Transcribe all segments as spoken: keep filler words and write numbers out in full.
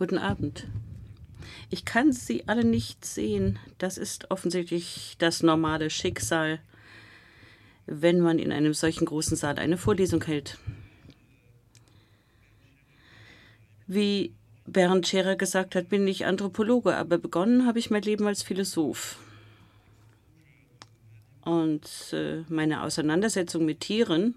Guten Abend. Ich kann Sie alle nicht sehen. Das ist offensichtlich das normale Schicksal, wenn man in einem solchen großen Saal eine Vorlesung hält. Wie Bernd Scherer gesagt hat, bin ich Anthropologe, aber begonnen habe ich mein Leben als Philosoph. Und äh, meine Auseinandersetzung mit Tieren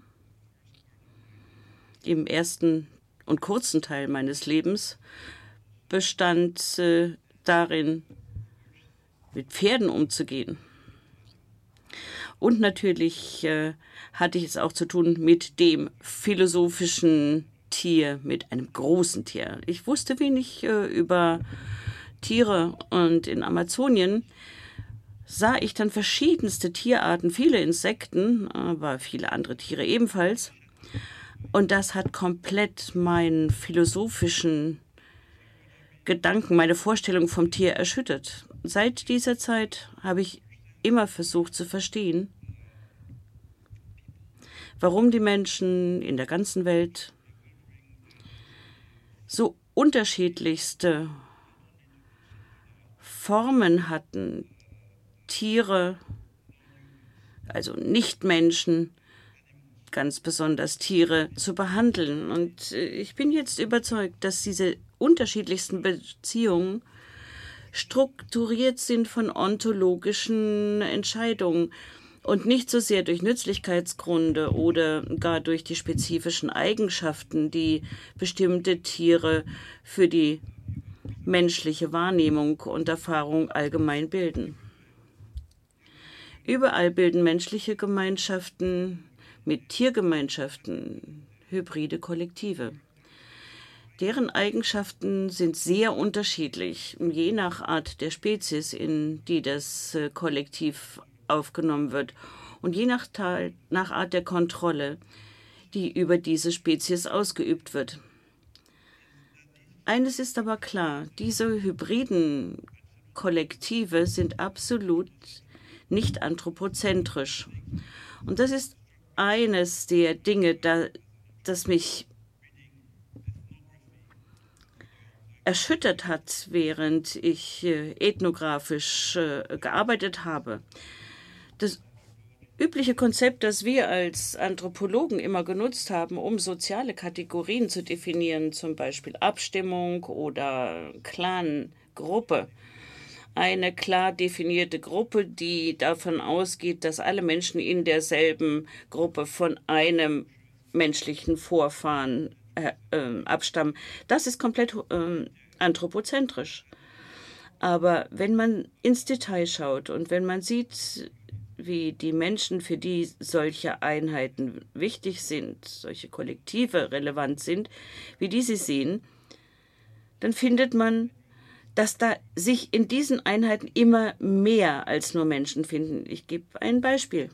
im ersten und kurzen Teil meines Lebens bestand äh, darin, mit Pferden umzugehen. Und natürlich äh, hatte ich es auch zu tun mit dem philosophischen Tier, mit einem großen Tier. Ich wusste wenig äh, über Tiere und in Amazonien sah ich dann verschiedenste Tierarten, viele Insekten, aber viele andere Tiere ebenfalls. Und das hat komplett meinen philosophischen Gedanken, meine Vorstellung vom Tier erschüttert. Seit dieser Zeit habe ich immer versucht zu verstehen, warum die Menschen in der ganzen Welt so unterschiedlichste Formen hatten, Tiere, also Nichtmenschen, ganz besonders Tiere, zu behandeln. Und ich bin jetzt überzeugt, dass diese unterschiedlichsten Beziehungen strukturiert sind von ontologischen Entscheidungen und nicht so sehr durch Nützlichkeitsgründe oder gar durch die spezifischen Eigenschaften, die bestimmte Tiere für die menschliche Wahrnehmung und Erfahrung allgemein bilden. Überall bilden menschliche Gemeinschaften mit Tiergemeinschaften hybride Kollektive. Deren Eigenschaften sind sehr unterschiedlich, je nach Art der Spezies, in die das Kollektiv aufgenommen wird und je nach, Teil, nach Art der Kontrolle, die über diese Spezies ausgeübt wird. Eines ist aber klar, diese hybriden Kollektive sind absolut nicht anthropozentrisch. Und das ist eines der Dinge, da, das mich erschüttert hat, während ich äh, ethnografisch äh, gearbeitet habe. Das übliche Konzept, das wir als Anthropologen immer genutzt haben, um soziale Kategorien zu definieren, zum Beispiel Abstimmung oder Clan-Gruppe. Eine klar definierte Gruppe, die davon ausgeht, dass alle Menschen in derselben Gruppe von einem menschlichen Vorfahren äh, äh, abstammen. Das ist komplett äh, anthropozentrisch. Aber wenn man ins Detail schaut und wenn man sieht, wie die Menschen, für die solche Einheiten wichtig sind, solche Kollektive relevant sind, wie die sie sehen, dann findet man, dass da sich in diesen Einheiten immer mehr als nur Menschen finden. Ich gebe ein Beispiel.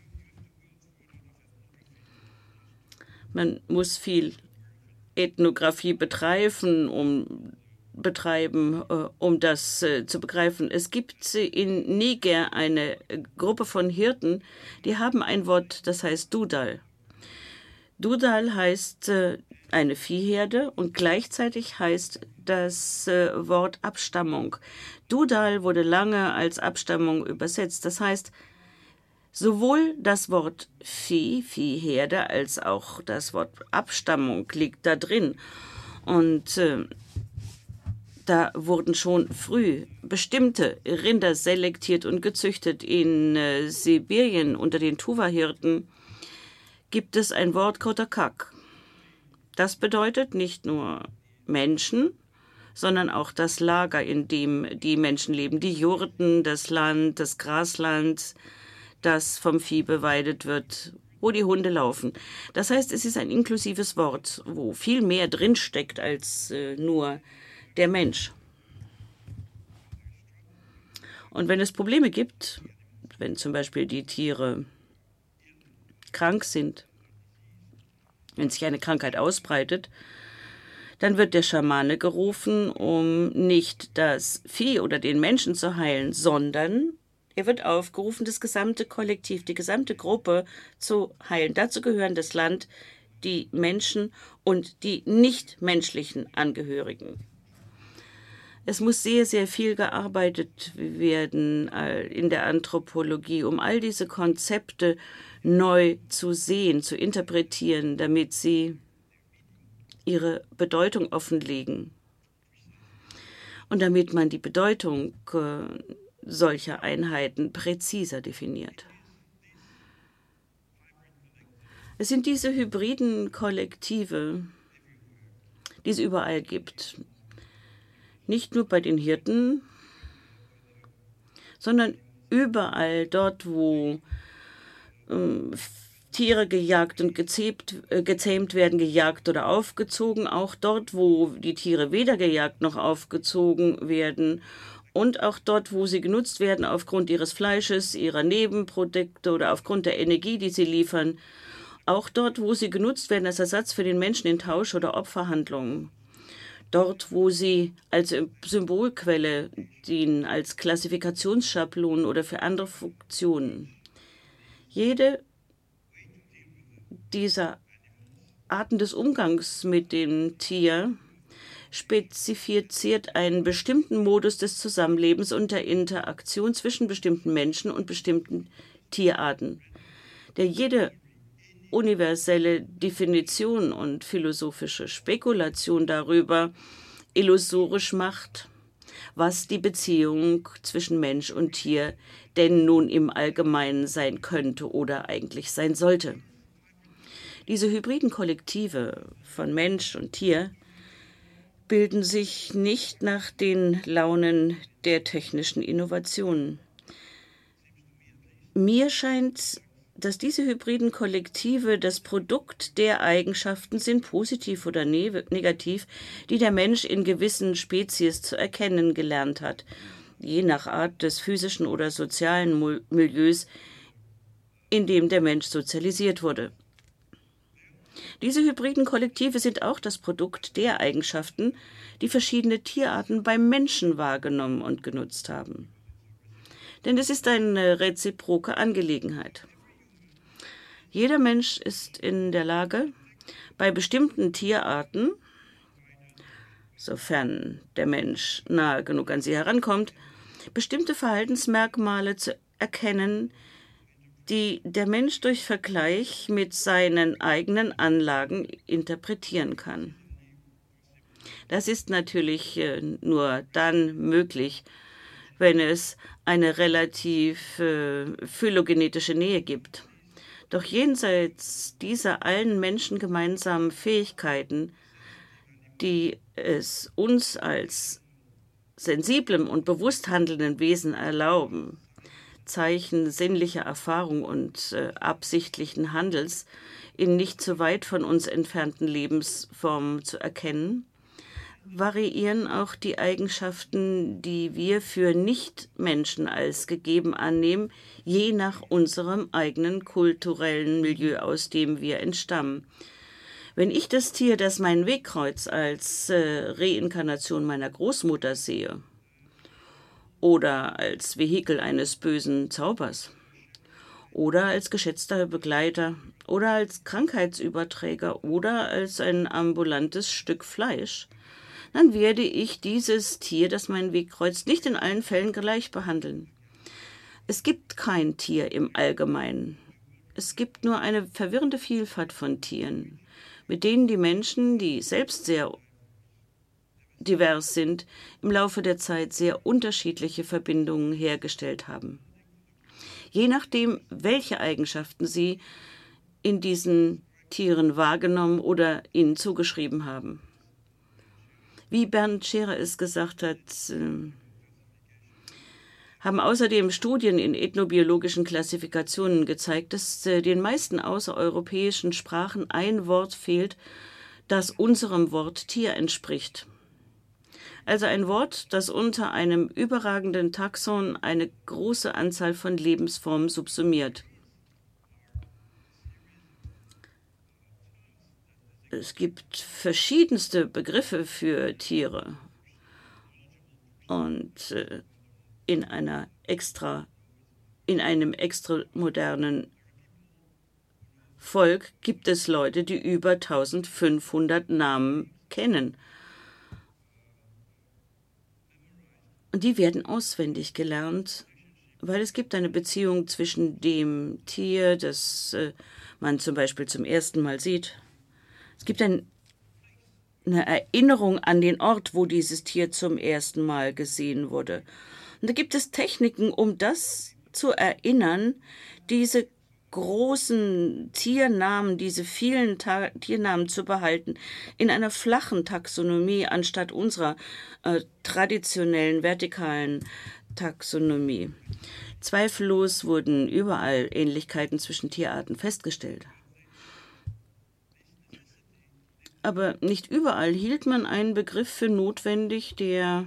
Man muss viel Ethnographie betreiben, um, betreiben, äh, um das äh, zu begreifen. Es gibt in Niger eine Gruppe von Hirten, die haben ein Wort, das heißt Dudal. Dudal heißt äh, eine Viehherde und gleichzeitig heißt das äh, Wort Abstammung. Dudal wurde lange als Abstammung übersetzt. Das heißt, sowohl das Wort Vieh, Viehherde, als auch das Wort Abstammung liegt da drin. Und äh, da wurden schon früh bestimmte Rinder selektiert und gezüchtet. In äh, Sibirien unter den Tuva-Hirten gibt es ein Wort Kotakak. Das bedeutet nicht nur Menschen, sondern auch das Lager, in dem die Menschen leben, die Jurten, das Land, das Grasland, das vom Vieh beweidet wird, wo die Hunde laufen. Das heißt, es ist ein inklusives Wort, wo viel mehr drinsteckt als äh, nur der Mensch. Und wenn es Probleme gibt, wenn zum Beispiel die Tiere krank sind, wenn sich eine Krankheit ausbreitet, dann wird der Schamane gerufen, um nicht das Vieh oder den Menschen zu heilen, sondern er wird aufgerufen, das gesamte Kollektiv, die gesamte Gruppe zu heilen. Dazu gehören das Land, die Menschen und die nichtmenschlichen Angehörigen. Es muss sehr, sehr viel gearbeitet werden in der Anthropologie, um all diese Konzepte neu zu sehen, zu interpretieren, damit sie ihre Bedeutung offenlegen und damit man die Bedeutung solcher Einheiten präziser definiert. Es sind diese hybriden Kollektive, die es überall gibt. Nicht nur bei den Hirten, sondern überall dort, wo äh, Tiere gejagt und gezähmt, äh, gezähmt werden, gejagt oder aufgezogen, auch dort, wo die Tiere weder gejagt noch aufgezogen werden und auch dort, wo sie genutzt werden aufgrund ihres Fleisches, ihrer Nebenprodukte oder aufgrund der Energie, die sie liefern, auch dort, wo sie genutzt werden als Ersatz für den Menschen in Tausch- oder Opferhandlungen. Dort, wo sie als Symbolquelle dienen, als Klassifikationsschablonen oder für andere Funktionen. Jede dieser Arten des Umgangs mit dem Tier spezifiziert einen bestimmten Modus des Zusammenlebens und der Interaktion zwischen bestimmten Menschen und bestimmten Tierarten, der jede universelle Definition und philosophische Spekulation darüber illusorisch macht, was die Beziehung zwischen Mensch und Tier denn nun im Allgemeinen sein könnte oder eigentlich sein sollte. Diese hybriden Kollektive von Mensch und Tier bilden sich nicht nach den Launen der technischen Innovationen. Mir scheint, dass diese hybriden Kollektive das Produkt der Eigenschaften sind, positiv oder ne- negativ, die der Mensch in gewissen Spezies zu erkennen gelernt hat, je nach Art des physischen oder sozialen Mul- Milieus, in dem der Mensch sozialisiert wurde. Diese hybriden Kollektive sind auch das Produkt der Eigenschaften, die verschiedene Tierarten beim Menschen wahrgenommen und genutzt haben. Denn es ist eine reziproke Angelegenheit. Jeder Mensch ist in der Lage, bei bestimmten Tierarten, sofern der Mensch nahe genug an sie herankommt, bestimmte Verhaltensmerkmale zu erkennen, die der Mensch durch Vergleich mit seinen eigenen Anlagen interpretieren kann. Das ist natürlich nur dann möglich, wenn es eine relativ äh, phylogenetische Nähe gibt. Doch jenseits dieser allen Menschen gemeinsamen Fähigkeiten, die es uns als sensiblem und bewusst handelnden Wesen erlauben, Zeichen sinnlicher Erfahrung und äh, absichtlichen Handels in nicht zu weit von uns entfernten Lebensformen zu erkennen, variieren auch die Eigenschaften, die wir für Nichtmenschen als gegeben annehmen, je nach unserem eigenen kulturellen Milieu, aus dem wir entstammen. Wenn ich das Tier, das mein Wegkreuz, als äh, Reinkarnation meiner Großmutter sehe oder als Vehikel eines bösen Zaubers oder als geschätzter Begleiter oder als Krankheitsüberträger oder als ein ambulantes Stück Fleisch, dann werde ich dieses Tier, das meinen Weg kreuzt, nicht in allen Fällen gleich behandeln. Es gibt kein Tier im Allgemeinen. Es gibt nur eine verwirrende Vielfalt von Tieren, mit denen die Menschen, die selbst sehr divers sind, im Laufe der Zeit sehr unterschiedliche Verbindungen hergestellt haben. Je nachdem, welche Eigenschaften sie in diesen Tieren wahrgenommen oder ihnen zugeschrieben haben. Wie Bernd Scherer es gesagt hat, äh, haben außerdem Studien in ethnobiologischen Klassifikationen gezeigt, dass äh, den meisten außereuropäischen Sprachen ein Wort fehlt, das unserem Wort Tier entspricht. Also ein Wort, das unter einem überragenden Taxon eine große Anzahl von Lebensformen subsumiert. Es gibt verschiedenste Begriffe für Tiere und äh, in einer extra, in einem extra modernen Volk gibt es Leute, die über eintausendfünfhundert Namen kennen. Und die werden auswendig gelernt, weil es gibt eine Beziehung zwischen dem Tier, das äh, man zum Beispiel zum ersten Mal sieht. Es gibt ein, eine Erinnerung an den Ort, wo dieses Tier zum ersten Mal gesehen wurde. Und da gibt es Techniken, um das zu erinnern, diese großen Tiernamen, diese vielen Ta Tiernamen zu behalten, in einer flachen Taxonomie anstatt unserer äh, traditionellen vertikalen Taxonomie. Zweifellos wurden überall Ähnlichkeiten zwischen Tierarten festgestellt. Aber nicht überall hielt man einen Begriff für notwendig, der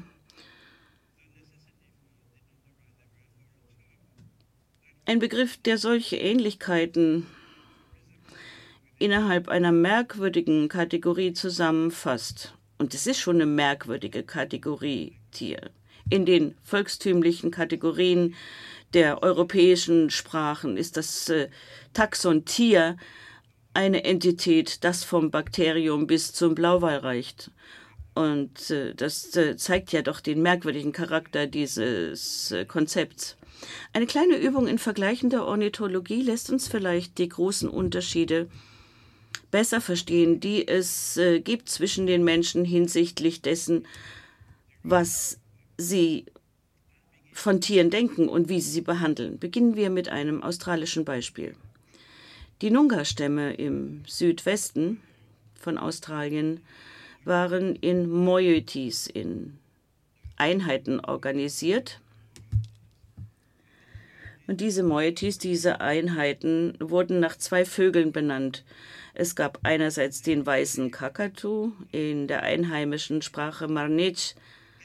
ein Begriff, der solche Ähnlichkeiten innerhalb einer merkwürdigen Kategorie zusammenfasst. Und es ist schon eine merkwürdige Kategorie, Tier. In den volkstümlichen Kategorien der europäischen Sprachen ist das äh, Taxon Tier eine Entität, das vom Bakterium bis zum Blauwal reicht. Und äh, das äh, zeigt ja doch den merkwürdigen Charakter dieses äh, Konzepts. Eine kleine Übung in vergleichender Ornithologie lässt uns vielleicht die großen Unterschiede besser verstehen, die es äh, gibt zwischen den Menschen hinsichtlich dessen, was sie von Tieren denken und wie sie sie behandeln. Beginnen wir mit einem australischen Beispiel. Die Nunga-Stämme im Südwesten von Australien waren in Moieties, in Einheiten organisiert. Und diese Moieties, diese Einheiten, wurden nach zwei Vögeln benannt. Es gab einerseits den weißen Kakadu, in der einheimischen Sprache Marnitsch.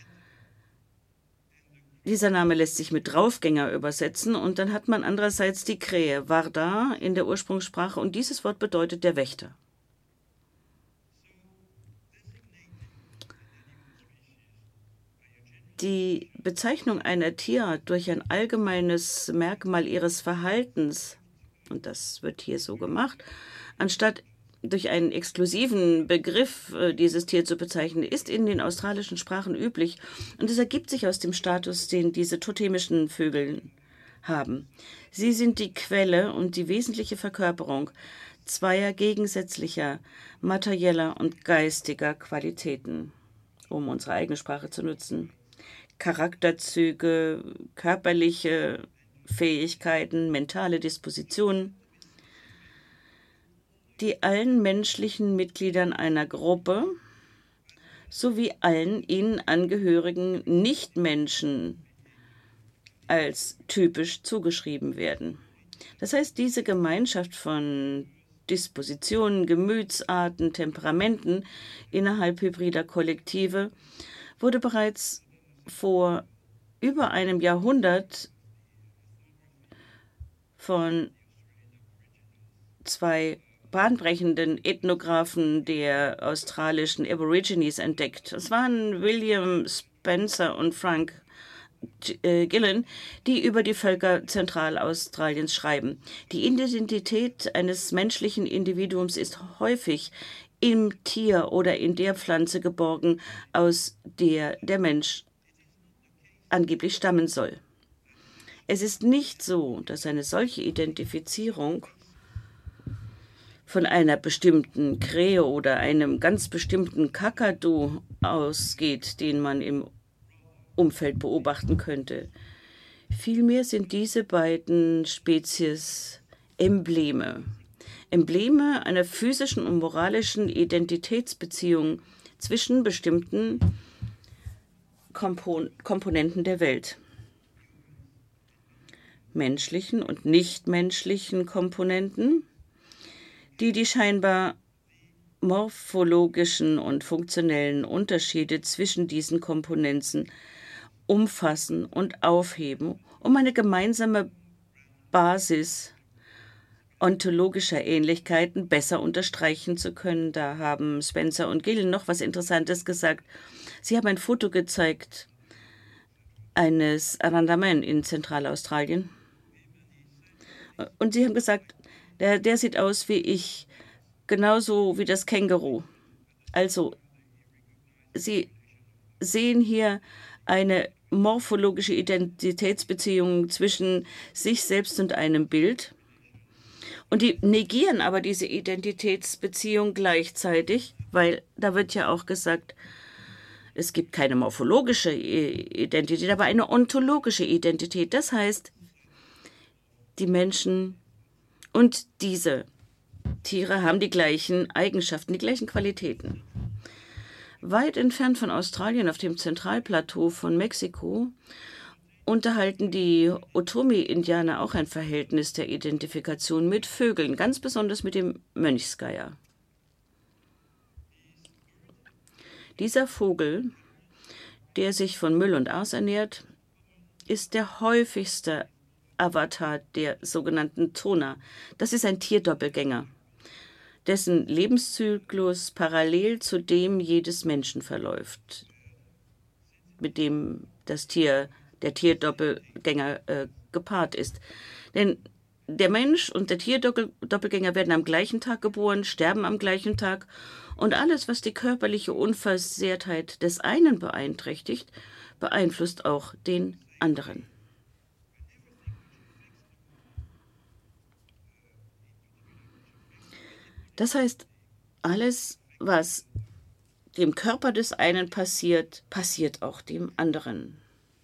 Dieser Name lässt sich mit Draufgänger übersetzen. Und dann hat man andererseits die Krähe, Warda, in der Ursprungssprache. Und dieses Wort bedeutet der Wächter. Die Bezeichnung einer Tierart durch ein allgemeines Merkmal ihres Verhaltens, und das wird hier so gemacht, anstatt durch einen exklusiven Begriff äh, dieses Tier zu bezeichnen, ist in den australischen Sprachen üblich. Und es ergibt sich aus dem Status, den diese totemischen Vögel haben. Sie sind die Quelle und die wesentliche Verkörperung zweier gegensätzlicher materieller und geistiger Qualitäten, um unsere eigene Sprache zu nutzen. Charakterzüge, körperliche Fähigkeiten, mentale Dispositionen, die allen menschlichen Mitgliedern einer Gruppe sowie allen ihnen angehörigen Nichtmenschen als typisch zugeschrieben werden. Das heißt, diese Gemeinschaft von Dispositionen, Gemütsarten, Temperamenten innerhalb hybrider Kollektive wurde bereits vor über einem Jahrhundert von zwei bahnbrechenden Ethnographen der australischen Aborigines entdeckt. Es waren William Spencer und Frank Gillen, die über die Völker Zentralaustraliens schreiben. Die Identität eines menschlichen Individuums ist häufig im Tier oder in der Pflanze geborgen, aus der der Mensch angeblich stammen soll. Es ist nicht so, dass eine solche Identifizierung von einer bestimmten Krähe oder einem ganz bestimmten Kakadu ausgeht, den man im Umfeld beobachten könnte. Vielmehr sind diese beiden Spezies Embleme. Embleme einer physischen und moralischen Identitätsbeziehung zwischen bestimmten Kompon- Komponenten der Welt. Menschlichen und nichtmenschlichen Komponenten, die die scheinbar morphologischen und funktionellen Unterschiede zwischen diesen Komponenten umfassen und aufheben, um eine gemeinsame Basis ontologischer Ähnlichkeiten besser unterstreichen zu können. Da haben Spencer und Gill noch was Interessantes gesagt. Sie haben ein Foto gezeigt eines Arandaman in Zentralaustralien. Und sie haben gesagt, der, der sieht aus wie ich, genauso wie das Känguru. Also, Sie sehen hier eine morphologische Identitätsbeziehung zwischen sich selbst und einem Bild. Und die negieren aber diese Identitätsbeziehung gleichzeitig, weil da wird ja auch gesagt, es gibt keine morphologische Identität, aber eine ontologische Identität. Das heißt, die Menschen und diese Tiere haben die gleichen Eigenschaften, die gleichen Qualitäten. Weit entfernt von Australien auf dem Zentralplateau von Mexiko unterhalten die Otomi-Indianer auch ein Verhältnis der Identifikation mit Vögeln, ganz besonders mit dem Mönchsgeier. Dieser Vogel, der sich von Müll und Aas ernährt, ist der häufigste Avatar der sogenannten Tona. Das ist ein Tierdoppelgänger, dessen Lebenszyklus parallel zu dem jedes Menschen verläuft, mit dem das Tier, der Tierdoppelgänger äh, gepaart ist. Denn der Mensch und der Tierdoppelgänger werden am gleichen Tag geboren, sterben am gleichen Tag und alles, was die körperliche Unversehrtheit des einen beeinträchtigt, beeinflusst auch den anderen. Das heißt, alles, was dem Körper des einen passiert, passiert auch dem anderen.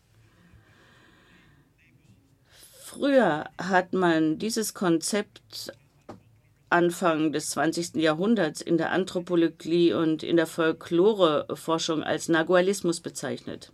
Früher hat man dieses Konzept Anfang des zwanzigsten Jahrhunderts in der Anthropologie und in der Folkloreforschung als Nagualismus bezeichnet.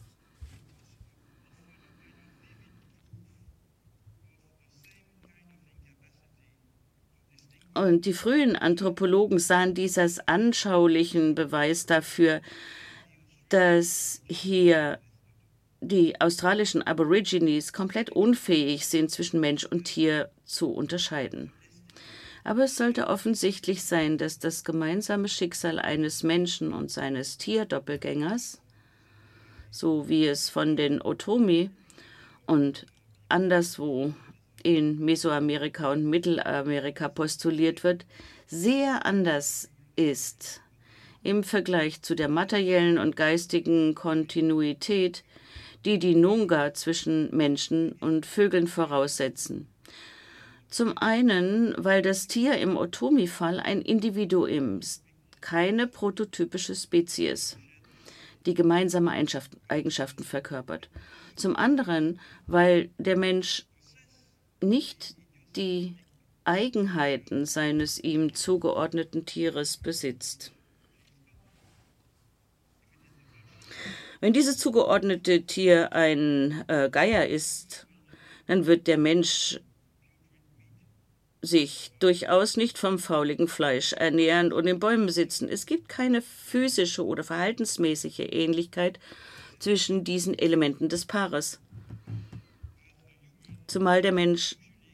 Und die frühen Anthropologen sahen dies als anschaulichen Beweis dafür, dass hier die australischen Aborigines komplett unfähig sind, zwischen Mensch und Tier zu unterscheiden. Aber es sollte offensichtlich sein, dass das gemeinsame Schicksal eines Menschen und seines Tierdoppelgängers, so wie es von den Otomi und anderswo in Mesoamerika und Mittelamerika postuliert wird, sehr anders ist im Vergleich zu der materiellen und geistigen Kontinuität, die die Noongar zwischen Menschen und Vögeln voraussetzen. Zum einen, weil das Tier im Otomi-Fall ein Individuum ist, keine prototypische Spezies, die gemeinsame Eigenschaften verkörpert. Zum anderen, weil der Mensch nicht die Eigenheiten seines ihm zugeordneten Tieres besitzt. Wenn dieses zugeordnete Tier ein äh, Geier ist, dann wird der Mensch sich durchaus nicht vom fauligen Fleisch ernähren und in Bäumen sitzen. Es gibt keine physische oder verhaltensmäßige Ähnlichkeit zwischen diesen Elementen des Paares. Zumal der Mensch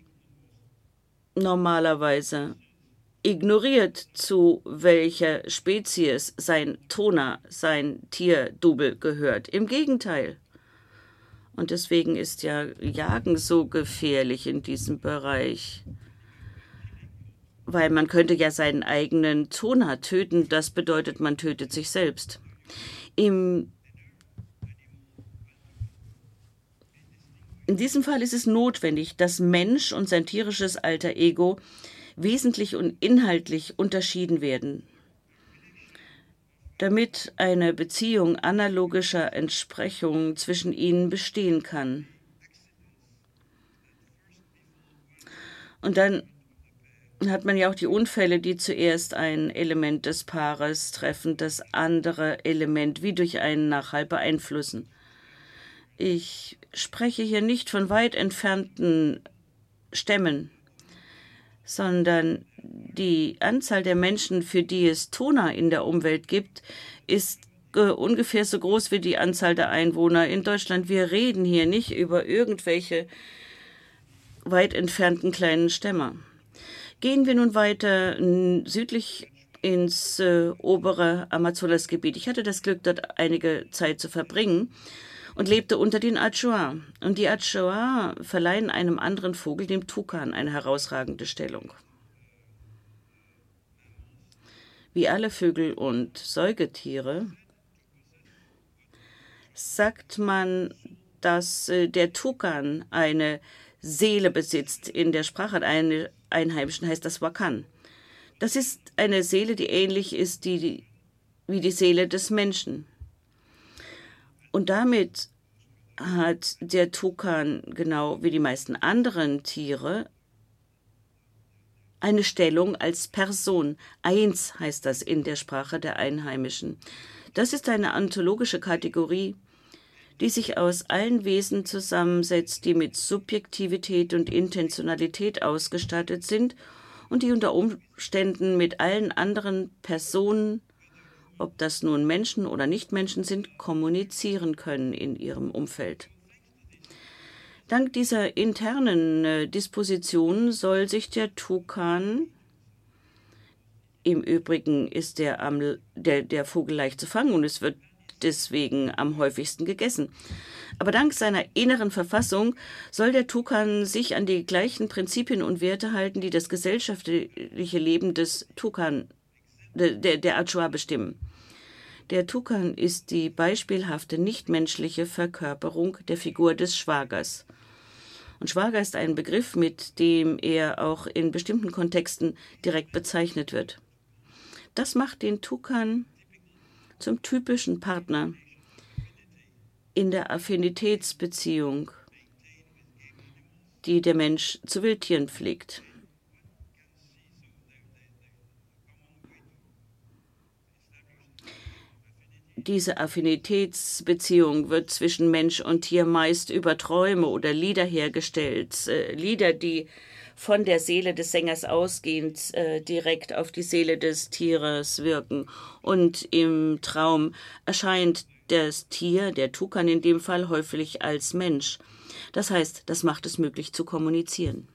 normalerweise ignoriert, zu welcher Spezies sein Tona, sein Tierdouble gehört. Im Gegenteil. Und deswegen ist ja Jagen so gefährlich in diesem Bereich. Weil man könnte ja seinen eigenen Tona töten, das bedeutet, man tötet sich selbst. Im In diesem Fall ist es notwendig, dass Mensch und sein tierisches Alter Ego wesentlich und inhaltlich unterschieden werden, damit eine Beziehung analogischer Entsprechung zwischen ihnen bestehen kann. Und dann hat man ja auch die Unfälle, die zuerst ein Element des Paares treffen, das andere Element wie durch einen Nachhall beeinflussen. Ich spreche hier nicht von weit entfernten Stämmen, sondern die Anzahl der Menschen, für die es Tona in der Umwelt gibt, ist äh, ungefähr so groß wie die Anzahl der Einwohner in Deutschland. Wir reden hier nicht über irgendwelche weit entfernten kleinen Stämme. Gehen wir nun weiter südlich ins äh, obere Amazonasgebiet. Ich hatte das Glück, dort einige Zeit zu verbringen und lebte unter den Achuar. Und die Achuar verleihen einem anderen Vogel, dem Tukan, eine herausragende Stellung. Wie alle Vögel und Säugetiere sagt man, dass äh, der Tukan eine Seele besitzt. In der Sprache der Einheimischen heißt das Wakan. Das ist eine Seele, die ähnlich ist die, die, wie die Seele des Menschen. Und damit hat der Tukan, genau wie die meisten anderen Tiere, eine Stellung als Person. Eins heißt das in der Sprache der Einheimischen. Das ist eine ontologische Kategorie, die sich aus allen Wesen zusammensetzt, die mit Subjektivität und Intentionalität ausgestattet sind und die unter Umständen mit allen anderen Personen, ob das nun Menschen oder Nichtmenschen sind, kommunizieren können in ihrem Umfeld. Dank dieser internen äh, Disposition soll sich der Tukan, im Übrigen ist der, am, der, der Vogel leicht zu fangen und es wird deswegen am häufigsten gegessen. Aber dank seiner inneren Verfassung soll der Tukan sich an die gleichen Prinzipien und Werte halten, die das gesellschaftliche Leben des Tukan, der, der Adschua bestimmen. Der Tukan ist die beispielhafte nichtmenschliche Verkörperung der Figur des Schwagers. Und Schwager ist ein Begriff, mit dem er auch in bestimmten Kontexten direkt bezeichnet wird. Das macht den Tukan zum typischen Partner in der Affinitätsbeziehung, die der Mensch zu Wildtieren pflegt. Diese Affinitätsbeziehung wird zwischen Mensch und Tier meist über Träume oder Lieder hergestellt. Äh, Lieder, die von der Seele des Sängers ausgehend äh, direkt auf die Seele des Tieres wirken. Und im Traum erscheint das Tier, der Tukan in dem Fall, häufig als Mensch. Das heißt, das macht es möglich zu kommunizieren.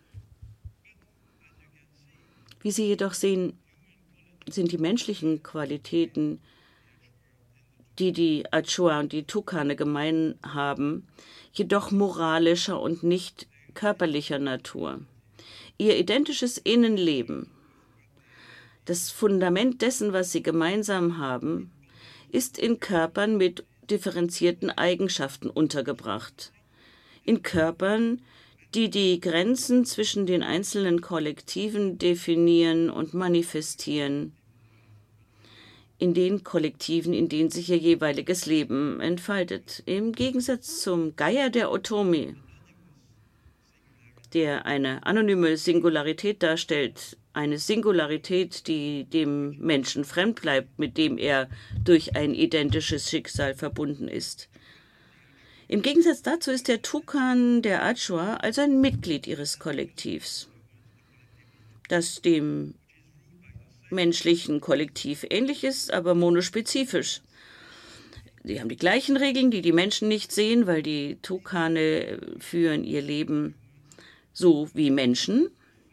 Wie Sie jedoch sehen, sind die menschlichen Qualitäten, die die Adschua und die Tukane gemein haben, jedoch moralischer und nicht körperlicher Natur. Ihr identisches Innenleben, das Fundament dessen, was sie gemeinsam haben, ist in Körpern mit differenzierten Eigenschaften untergebracht. In Körpern, die die Grenzen zwischen den einzelnen Kollektiven definieren und manifestieren, in den Kollektiven, in denen sich ihr jeweiliges Leben entfaltet. Im Gegensatz zum Geier der Otomi, der eine anonyme Singularität darstellt, eine Singularität, die dem Menschen fremd bleibt, mit dem er durch ein identisches Schicksal verbunden ist. Im Gegensatz dazu ist der Tukan der Adschua also ein Mitglied ihres Kollektivs, das dem menschlichen Kollektiv ähnlich ist, aber monospezifisch. Sie haben die gleichen Regeln, die die Menschen nicht sehen, weil die Tukane führen ihr Leben so wie Menschen,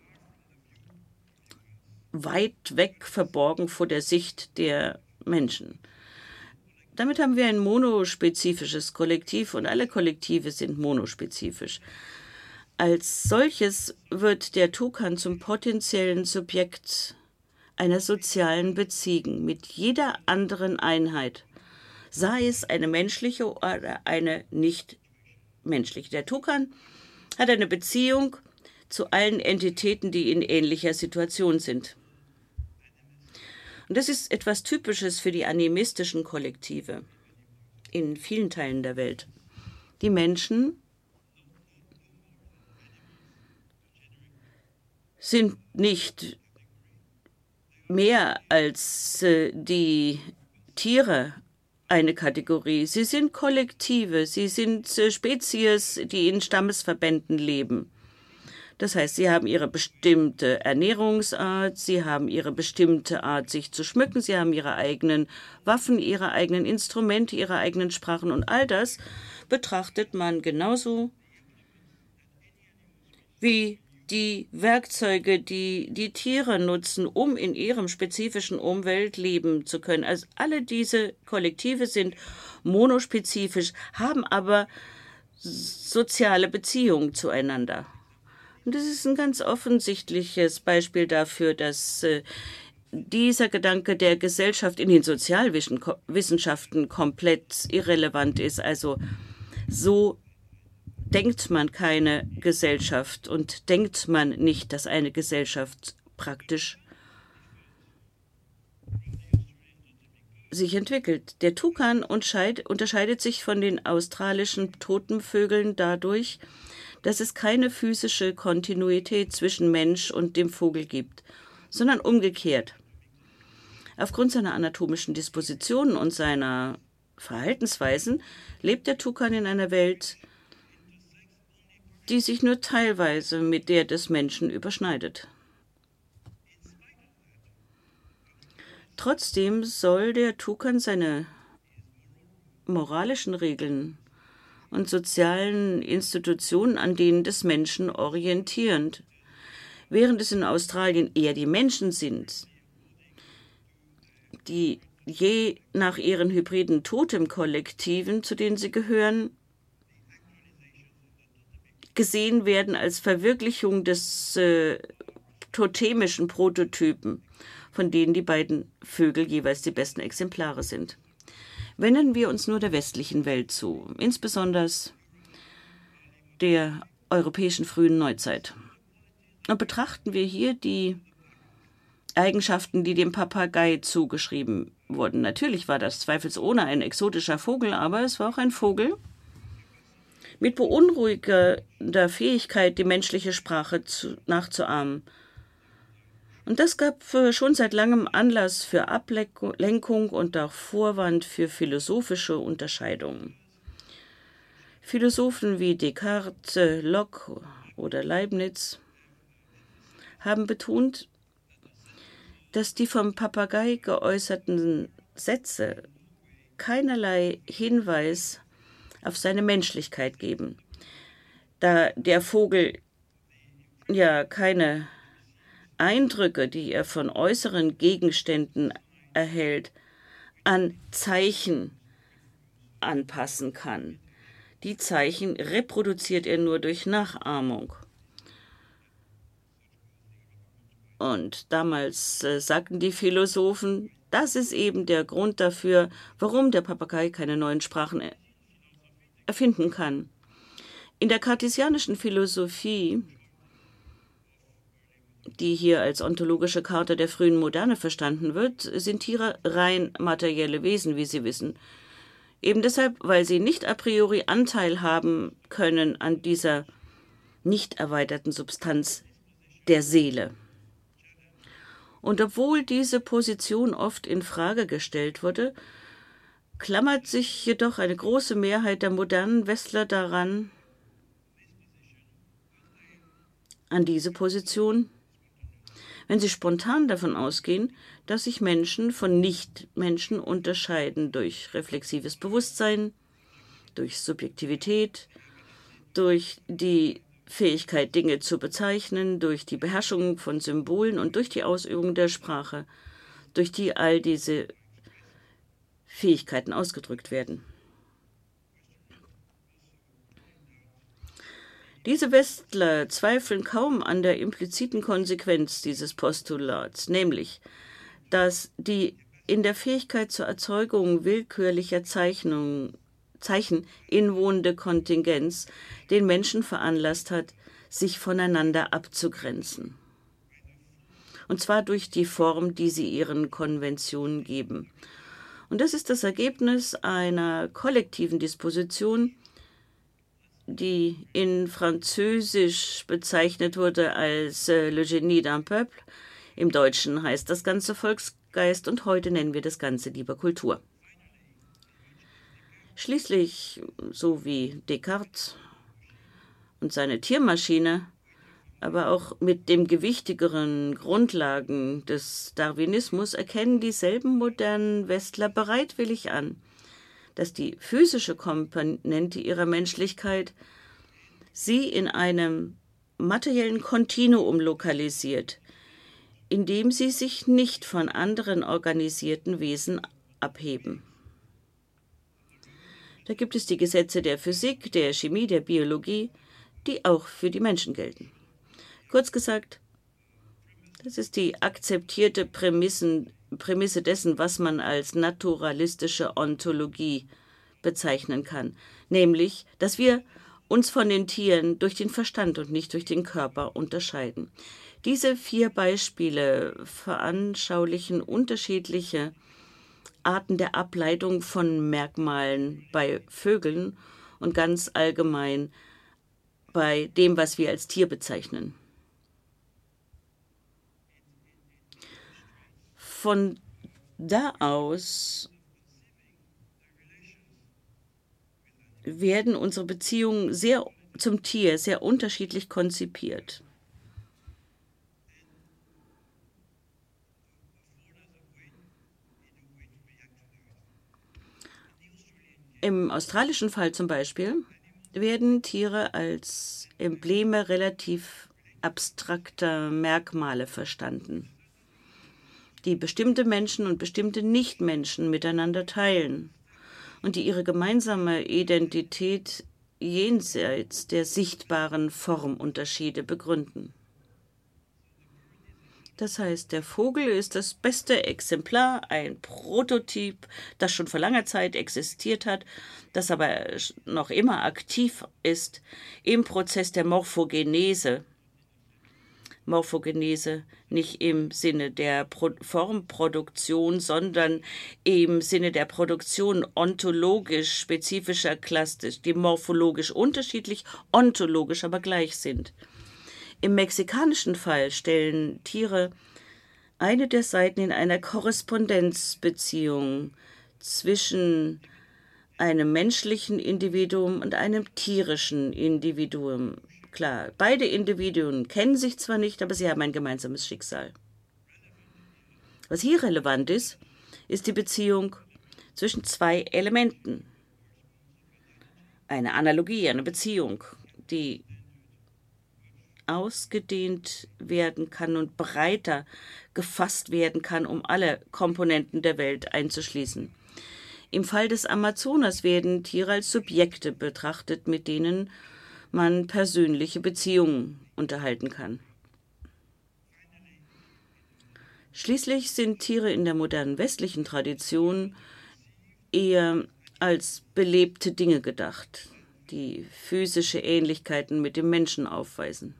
weit weg verborgen vor der Sicht der Menschen. Damit haben wir ein monospezifisches Kollektiv und alle Kollektive sind monospezifisch. Als solches wird der Tukan zum potenziellen Subjekt einer sozialen Beziehung mit jeder anderen Einheit, sei es eine menschliche oder eine nicht menschliche. Der Tukan hat eine Beziehung zu allen Entitäten, die in ähnlicher Situation sind. Und das ist etwas Typisches für die animistischen Kollektive in vielen Teilen der Welt. Die Menschen sind nicht mehr als äh, die Tiere eine Kategorie. Sie sind Kollektive, sie sind äh, Spezies, die in Stammesverbänden leben. Das heißt, sie haben ihre bestimmte Ernährungsart, sie haben ihre bestimmte Art, sich zu schmücken, sie haben ihre eigenen Waffen, ihre eigenen Instrumente, ihre eigenen Sprachen und all das betrachtet man genauso wie die Werkzeuge, die die Tiere nutzen, um in ihrem spezifischen Umwelt leben zu können. Also alle diese Kollektive sind monospezifisch, haben aber soziale Beziehungen zueinander. Und das ist ein ganz offensichtliches Beispiel dafür, dass äh, dieser Gedanke der Gesellschaft in den Sozialwissenschaften komplett irrelevant ist. Also so denkt man keine Gesellschaft und denkt man nicht, dass eine Gesellschaft praktisch sich entwickelt. Der Tukan unterscheidet sich von den australischen Totenvögeln dadurch, dass es keine physische Kontinuität zwischen Mensch und dem Vogel gibt, sondern umgekehrt. Aufgrund seiner anatomischen Dispositionen und seiner Verhaltensweisen lebt der Tukan in einer Welt, die sich nur teilweise mit der des Menschen überschneidet. Trotzdem soll der Tukan seine moralischen Regeln und sozialen Institutionen an denen des Menschen orientieren, während es in Australien eher die Menschen sind, die je nach ihren hybriden Totemkollektiven, zu denen sie gehören, gesehen werden als Verwirklichung des äh, totemischen Prototypen, von denen die beiden Vögel jeweils die besten Exemplare sind. Wenden wir uns nur der westlichen Welt zu, insbesondere der europäischen frühen Neuzeit. Und betrachten wir hier die Eigenschaften, die dem Papagei zugeschrieben wurden. Natürlich war das zweifelsohne ein exotischer Vogel, aber es war auch ein Vogel mit beunruhigender Fähigkeit, die menschliche Sprache zu, nachzuahmen. Und das gab schon seit langem Anlass für Ablenkung und auch Vorwand für philosophische Unterscheidungen. Philosophen wie Descartes, Locke oder Leibniz haben betont, dass die vom Papagei geäußerten Sätze keinerlei Hinweis auf seine Menschlichkeit geben, da der Vogel ja keine Eindrücke, die er von äußeren Gegenständen erhält, an Zeichen anpassen kann. Die Zeichen reproduziert er nur durch Nachahmung. Und damals äh, sagten die Philosophen, das ist eben der Grund dafür, warum der Papagei keine neuen Sprachen er erfinden kann. In der kartesianischen Philosophie, die hier als ontologische Charta der frühen Moderne verstanden wird, sind Tiere rein materielle Wesen, wie Sie wissen. Eben deshalb, weil sie nicht a priori Anteil haben können an dieser nicht erweiterten Substanz der Seele. Und obwohl diese Position oft in Frage gestellt wurde, klammert sich jedoch eine große Mehrheit der modernen Westler daran, an diese Position, wenn sie spontan davon ausgehen, dass sich Menschen von Nichtmenschen unterscheiden durch reflexives Bewusstsein, durch Subjektivität, durch die Fähigkeit, Dinge zu bezeichnen, durch die Beherrschung von Symbolen und durch die Ausübung der Sprache, durch die all diese Fähigkeiten ausgedrückt werden. Diese Westler zweifeln kaum an der impliziten Konsequenz dieses Postulats, nämlich, dass die in der Fähigkeit zur Erzeugung willkürlicher Zeichnungen, Zeichen inwohnende Kontingenz den Menschen veranlasst hat, sich voneinander abzugrenzen. Und zwar durch die Form, die sie ihren Konventionen geben. Und das ist das Ergebnis einer kollektiven Disposition, die in Französisch bezeichnet wurde als äh, Le Génie d'un Peuple. Im Deutschen heißt das Ganze Volksgeist und heute nennen wir das Ganze lieber Kultur. Schließlich, so wie Descartes und seine Tiermaschine, aber auch mit dem gewichtigeren Grundlagen des Darwinismus erkennen dieselben modernen Westler bereitwillig an, dass die physische Komponente ihrer Menschlichkeit sie in einem materiellen Kontinuum lokalisiert, in dem sie sich nicht von anderen organisierten Wesen abheben. Da gibt es die Gesetze der Physik, der Chemie, der Biologie, die auch für die Menschen gelten. Kurz gesagt, Das ist die akzeptierte Prämissen, Prämisse dessen, was man als naturalistische Ontologie bezeichnen kann, nämlich, dass wir uns von den Tieren durch den Verstand und nicht durch den Körper unterscheiden. Diese vier Beispiele veranschaulichen unterschiedliche Arten der Ableitung von Merkmalen bei Vögeln und ganz allgemein bei dem, was wir als Tier bezeichnen. Von da aus werden unsere Beziehungen sehr zum Tier sehr unterschiedlich konzipiert. Im australischen Fall zum Beispiel werden Tiere als Embleme relativ abstrakter Merkmale verstanden, die bestimmte Menschen und bestimmte Nichtmenschen miteinander teilen und die ihre gemeinsame Identität jenseits der sichtbaren Formunterschiede begründen. Das heißt, der Vogel ist das beste Exemplar, ein Prototyp, das schon vor langer Zeit existiert hat, das aber noch immer aktiv ist im Prozess der Morphogenese. Morphogenese nicht im Sinne der Pro- Formproduktion, sondern im Sinne der Produktion ontologisch spezifischer Cluster, die morphologisch unterschiedlich, ontologisch aber gleich sind. Im mexikanischen Fall stellen Tiere eine der Seiten in einer Korrespondenzbeziehung zwischen einem menschlichen Individuum und einem tierischen Individuum. Klar, beide Individuen kennen sich zwar nicht, aber sie haben ein gemeinsames Schicksal. Was hier relevant ist, ist die Beziehung zwischen zwei Elementen. Eine Analogie, eine Beziehung, die ausgedehnt werden kann und breiter gefasst werden kann, um alle Komponenten der Welt einzuschließen. Im Fall des Amazonas werden Tiere als Subjekte betrachtet, mit denen man persönliche Beziehungen unterhalten kann. Schließlich sind Tiere in der modernen westlichen Tradition eher als belebte Dinge gedacht, die physische Ähnlichkeiten mit dem Menschen aufweisen.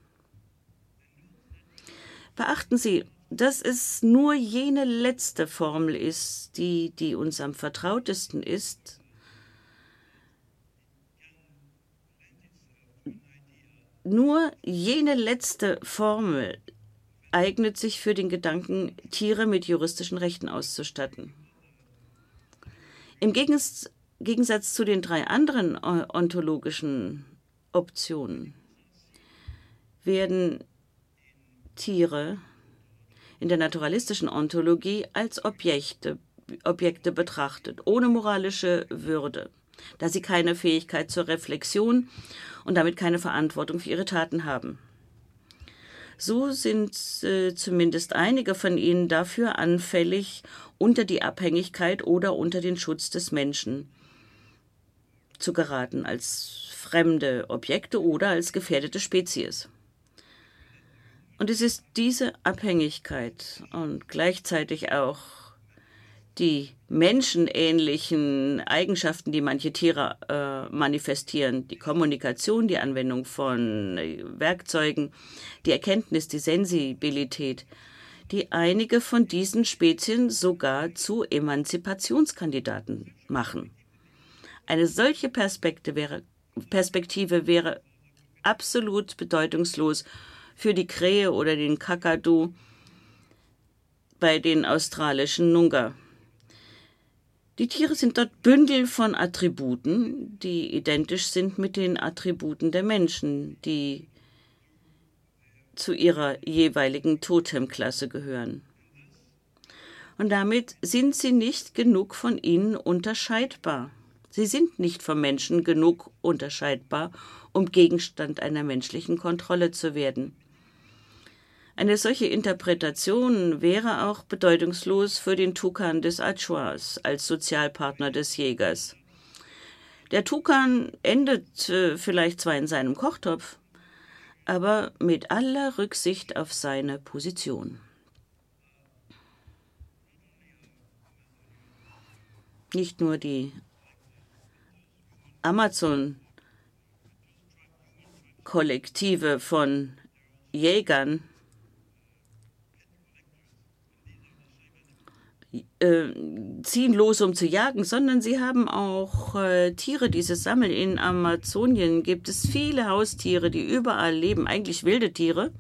Beachten Sie, dass es nur jene letzte Formel ist, die, die uns am vertrautesten ist, nur jene letzte Formel eignet sich für den Gedanken, Tiere mit juristischen Rechten auszustatten. Im Gegensatz, Gegensatz zu den drei anderen ontologischen Optionen werden Tiere in der naturalistischen Ontologie als Objekte, Objekte betrachtet, ohne moralische Würde, da sie keine Fähigkeit zur Reflexion und damit keine Verantwortung für ihre Taten haben. So sind äh, zumindest einige von ihnen dafür anfällig, unter die Abhängigkeit oder unter den Schutz des Menschen zu geraten, als fremde Objekte oder als gefährdete Spezies. Und es ist diese Abhängigkeit und gleichzeitig auch die menschenähnlichen Eigenschaften, die manche Tiere äh, manifestieren, die Kommunikation, die Anwendung von äh, Werkzeugen, die Erkenntnis, die Sensibilität, die einige von diesen Spezien sogar zu Emanzipationskandidaten machen. Eine solche Perspektive wäre, Perspektive wäre absolut bedeutungslos für die Krähe oder den Kakadu bei den australischen Nunga. Die Tiere sind dort Bündel von Attributen, die identisch sind mit den Attributen der Menschen, die zu ihrer jeweiligen Totemklasse gehören. Und damit sind sie nicht genug von ihnen unterscheidbar. Sie sind nicht vom Menschen genug unterscheidbar, um Gegenstand einer menschlichen Kontrolle zu werden. Eine solche Interpretation wäre auch bedeutungslos für den Tukan des Achuas als Sozialpartner des Jägers. Der Tukan endet äh, vielleicht zwar in seinem Kochtopf, aber mit aller Rücksicht auf seine Position. nicht nur die Amazon-Kollektive von Jägern äh, ziehen los, um zu jagen, sondern sie haben auch äh, Tiere, die sie sammeln. In Amazonien gibt es viele Haustiere, die überall leben, eigentlich wilde Tiere,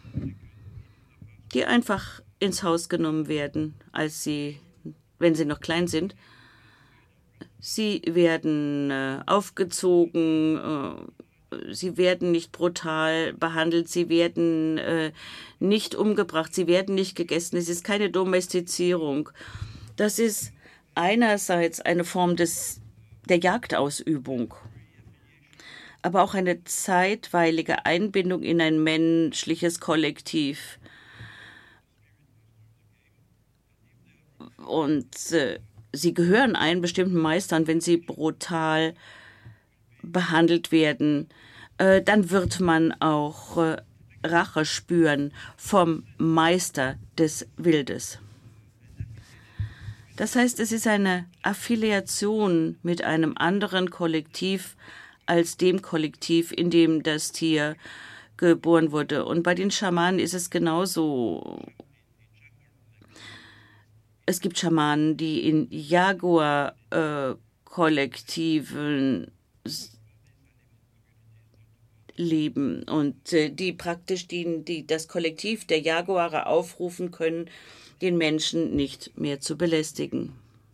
die einfach ins Haus genommen werden, als sie, wenn sie noch klein sind. Sie werden äh, aufgezogen, äh, sie werden nicht brutal behandelt, sie werden äh, nicht umgebracht, sie werden nicht gegessen. Es ist keine Domestizierung. Das ist einerseits eine Form des, der Jagdausübung, aber auch eine zeitweilige Einbindung in ein menschliches Kollektiv. Und äh, sie gehören einen bestimmten Meistern, wenn sie brutal behandelt werden, äh, dann wird man auch äh, Rache spüren vom Meister des Wildes. Das heißt, es ist eine Affiliation mit einem anderen Kollektiv als dem Kollektiv, in dem das Tier geboren wurde. Und bei den Schamanen ist es genauso. Es gibt Schamanen, die in Jaguar-Kollektiven äh, leben und äh, die praktisch die, die, das Kollektiv der Jaguare aufrufen können, den Menschen nicht mehr zu belästigen.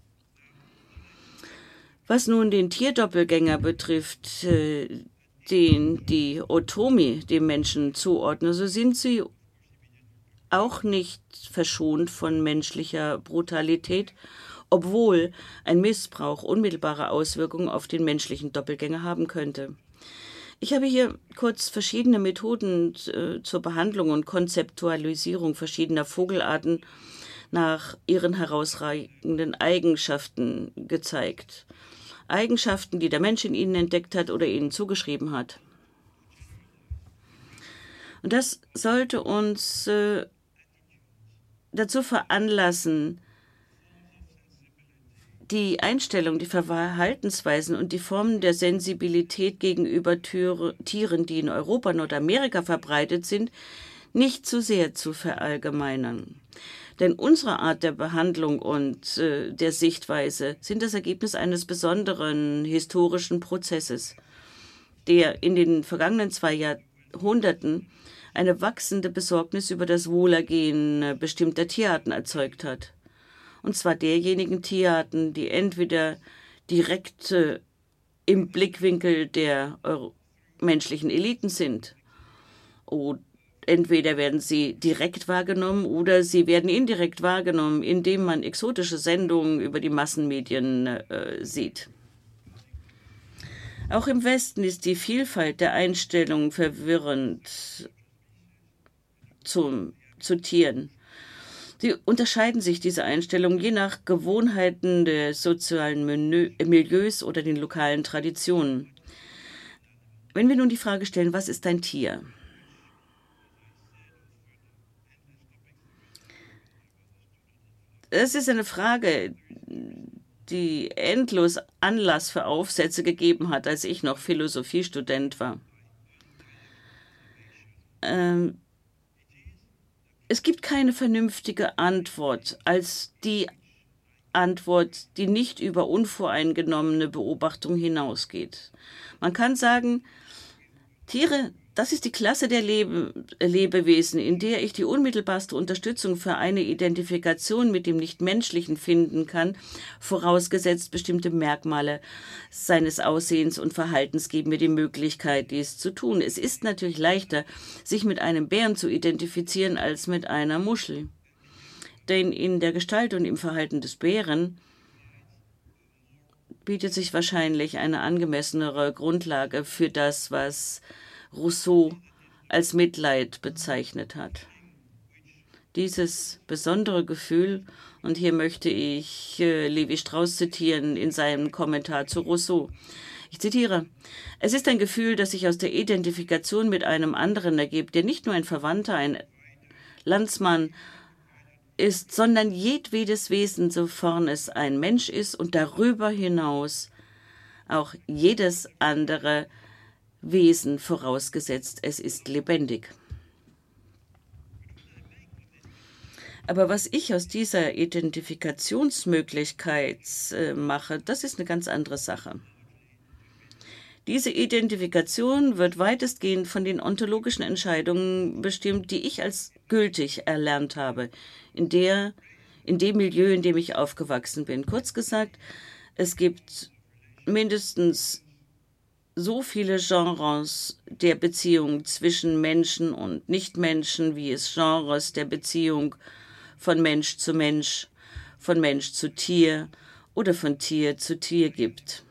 Was nun den Tierdoppelgänger betrifft, äh, den die Otomi dem Menschen zuordnen, so sind sie auch nicht verschont von menschlicher Brutalität, obwohl ein Missbrauch unmittelbare Auswirkungen auf den menschlichen Doppelgänger haben könnte. Ich habe hier kurz verschiedene Methoden äh, zur Behandlung und Konzeptualisierung verschiedener Vogelarten nach ihren herausragenden Eigenschaften gezeigt. Eigenschaften, die der Mensch in ihnen entdeckt hat oder ihnen zugeschrieben hat. Und das sollte uns äh, dazu veranlassen, die Einstellung, die Verhaltensweisen und die Formen der Sensibilität gegenüber Türe, Tieren, die in Europa, Nordamerika verbreitet sind, nicht zu sehr zu verallgemeinern. Denn unsere Art der Behandlung und äh, der Sichtweise sind das Ergebnis eines besonderen historischen Prozesses, der in den vergangenen zwei Jahrhunderten eine wachsende Besorgnis über das Wohlergehen bestimmter Tierarten erzeugt hat. Und zwar derjenigen Tierarten, die entweder direkt äh, im Blickwinkel der Euro- menschlichen Eliten sind. Oder entweder werden sie direkt wahrgenommen oder sie werden indirekt wahrgenommen, indem man exotische Sendungen über die Massenmedien äh, sieht. Auch im Westen ist die Vielfalt der Einstellungen verwirrend zum, zu Tieren. Sie unterscheiden sich, diese Einstellungen, je nach Gewohnheiten des sozialen Menü, Milieus oder den lokalen Traditionen. Wenn wir nun die Frage stellen, was ist ein Tier? Das ist eine Frage, die endlos Anlass für Aufsätze gegeben hat, als ich noch Philosophiestudent war. Ähm, Es gibt keine vernünftige Antwort als die Antwort, die nicht über unvoreingenommene Beobachtung hinausgeht. Man kann sagen, Tiere, das ist die Klasse der Lebe Lebewesen, in der ich die unmittelbarste Unterstützung für eine Identifikation mit dem Nichtmenschlichen finden kann, vorausgesetzt bestimmte Merkmale seines Aussehens und Verhaltens geben mir die Möglichkeit, dies zu tun. Es ist natürlich leichter, sich mit einem Bären zu identifizieren, als mit einer Muschel. Denn in der Gestalt und im Verhalten des Bären bietet sich wahrscheinlich eine angemessenere Grundlage für das, was Rousseau als Mitleid bezeichnet hat. Dieses besondere Gefühl, und hier möchte ich äh, Levi Strauss zitieren in seinem Kommentar zu Rousseau. Ich zitiere: Es ist ein Gefühl, das sich aus der Identifikation mit einem anderen ergibt, der nicht nur ein Verwandter, ein Landsmann ist, sondern jedwedes Wesen, sofern es ein Mensch ist und darüber hinaus auch jedes andere Wesen, vorausgesetzt es ist lebendig. Aber was ich aus dieser Identifikationsmöglichkeit äh, mache, das ist eine ganz andere Sache. Diese Identifikation wird weitestgehend von den ontologischen Entscheidungen bestimmt, die ich als gültig erlernt habe, in, der, in dem Milieu, in dem ich aufgewachsen bin. Kurz gesagt, es gibt mindestens so viele Genres der Beziehung zwischen Menschen und Nichtmenschen, wie es Genres der Beziehung von Mensch zu Mensch, von Mensch zu Tier oder von Tier zu Tier gibt.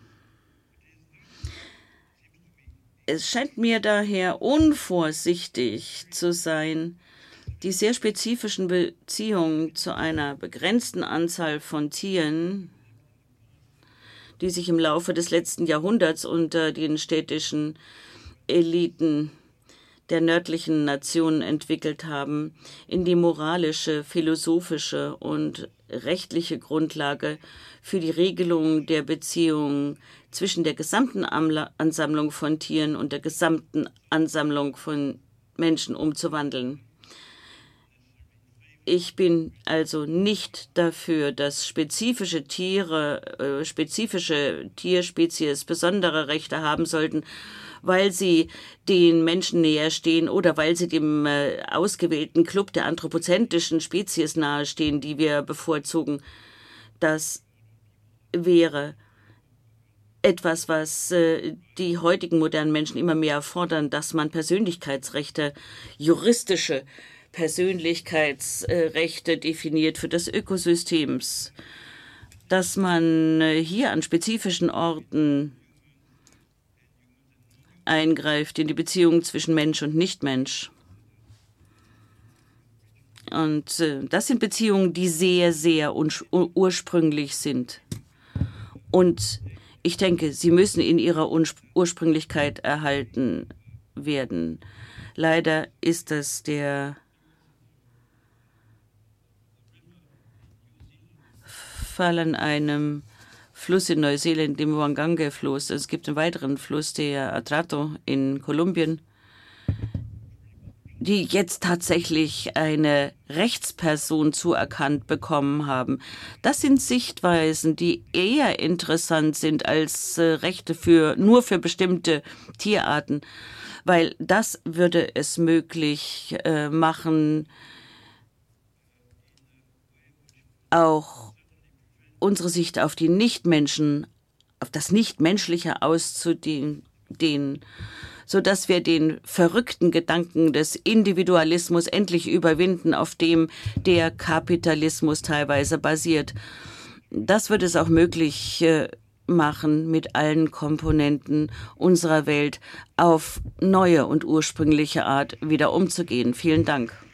Es scheint mir daher unvorsichtig zu sein, die sehr spezifischen Beziehungen zu einer begrenzten Anzahl von Tieren, die sich im Laufe des letzten Jahrhunderts unter den städtischen Eliten der nördlichen Nationen entwickelt haben, in die moralische, philosophische und rechtliche Grundlage für die Regelung der Beziehungen zwischen der gesamten Ansammlung von Tieren und der gesamten Ansammlung von Menschen umzuwandeln. Ich bin also nicht dafür, dass spezifische Tiere, äh, spezifische Tierspezies besondere Rechte haben sollten, weil sie den Menschen näher stehen oder weil sie dem äh, ausgewählten Club der anthropozentischen Spezies nahestehen, die wir bevorzugen. Das wäre etwas, was äh, die heutigen modernen Menschen immer mehr fordern, dass man Persönlichkeitsrechte, juristische Persönlichkeitsrechte definiert für das Ökosystem, dass man äh, hier an spezifischen Orten eingreift in die Beziehung zwischen Mensch und Nichtmensch. Und äh, das sind Beziehungen, die sehr, sehr ursprünglich sind. Und ich denke, sie müssen in ihrer Ursprünglichkeit erhalten werden. Leider ist das der Fall an einem Fluss in Neuseeland, dem Wangange-Fluss. Es gibt einen weiteren Fluss, der Atrato in Kolumbien, die jetzt tatsächlich eine Rechtsperson zuerkannt bekommen haben. Das sind Sichtweisen, die eher interessant sind als äh, Rechte für nur für bestimmte Tierarten, weil das würde es möglich äh, machen, auch unsere Sicht auf die Nichtmenschen, auf das Nichtmenschliche auszudehnen, sodass wir den verrückten Gedanken des Individualismus endlich überwinden, auf dem der Kapitalismus teilweise basiert. Das wird es auch möglich machen, mit allen Komponenten unserer Welt auf neue und ursprüngliche Art wieder umzugehen. Vielen Dank.